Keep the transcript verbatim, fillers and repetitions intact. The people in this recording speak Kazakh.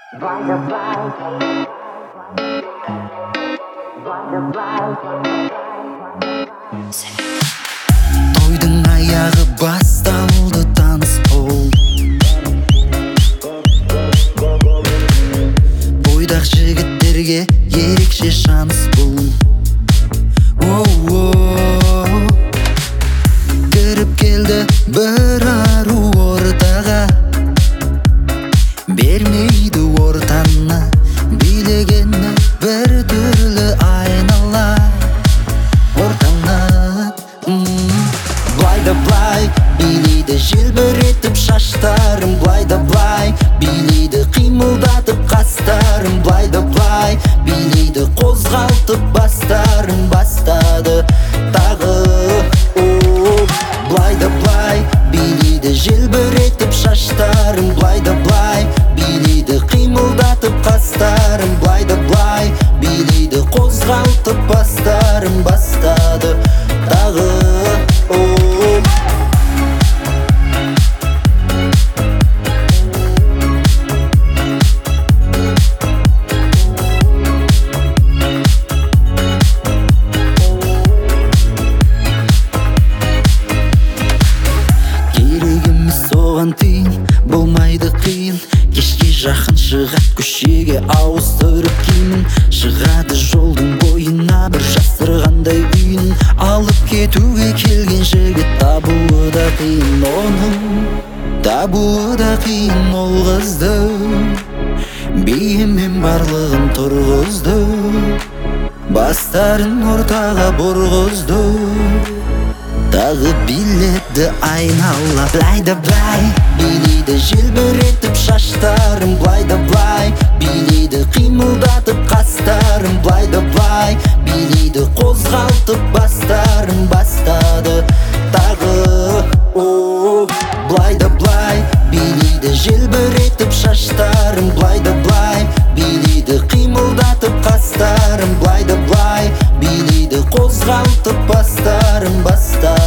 Тойдың аяғы басталды, таныс бол. Бойдақ жігіттерге ерекше шанс бұл. Кіріп келді бір ару ортаға, бермейді ортаны, билегені бір түрлі айнала ортаңа. Былай да былай билейді желбіретіп шаштарым, былай да былай билейді қимылдатып қастарым, былай да былай билейді қозғалтып бастарым. Бастады тағы. Былай да былай билейді желбіретіп шаштарым, былай да былай билейді қимылдатып қастарым, былай да былай билейді қозғалтып бастарым. Бастады тағы. Соған тиын, болмайды қиын. Кешке жақын шығады көшеге ауыстырып киімін. Шығады жолдың бойына бір жасырғандай үйін. Алып кетуге келген жігіт табуы да қиын. Оның табуы да қиын ол қызды. Биімен барлығын тұрғызды, бастарын ортаға бұрғызды. Тағы биледі айнала. Былай да былай билейді желбіретіп шаштарым, былай да былай билейді қимылдатып қастарым, былай да былай билейді қозғалтып бастарым. Бастады тағы. Былай да былай билейді желбіретіп шаштарым, былай да былай билейді қимылдатып қастарым, былай да былай билейді қозғалтып бастарым. Бастады.